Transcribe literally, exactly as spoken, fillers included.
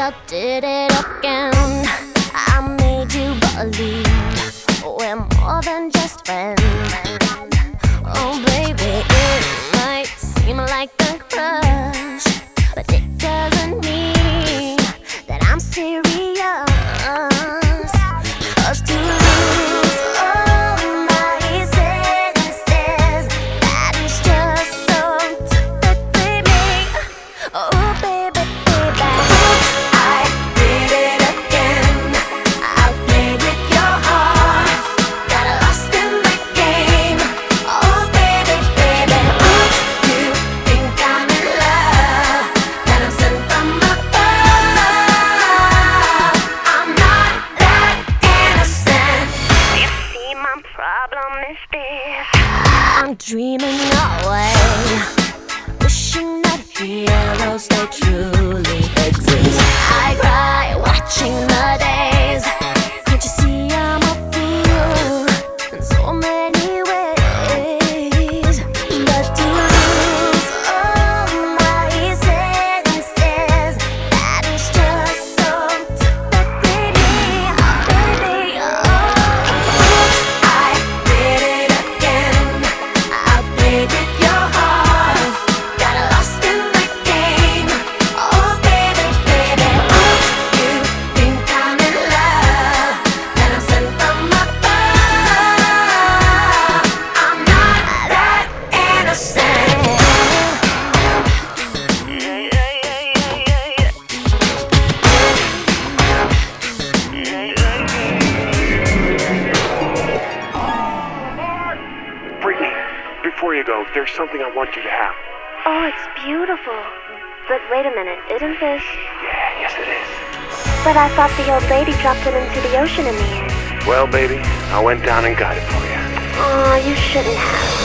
I did it again. I made you believe we're more than just friends. Oh baby, it might seem like a crush, but it doesn't mean that I'm serious. 'Cause to lose all my senses, that is just so typically me. Oh baby, baby, oops, I did it again. I played with your heart, got lost in the game. Oh baby, baby, oops, you think I'm in love, that I'm sent from above. I'm not that innocent. You see, my problem is this: I'm dreaming away, wishing that heroes they truly exist. I cry watching the days. Can't you see I'm a fool in so many ways? But to lose all my senses, that is just so typically me. Oh baby, oh, oops, I did it again. I played with your heart, got lost in the game. Oh baby, baby, oops, you think I'm in love, that I'm sent from above. I'm not that innocent. Brittany, before you go, there's something I want you to have. Oh, it's beautiful. But wait a minute, isn't this? Yeah, yes it is. But I thought the old lady dropped it into the ocean in the end. Well, baby, I went down and got it for you. Aw, you shouldn't have.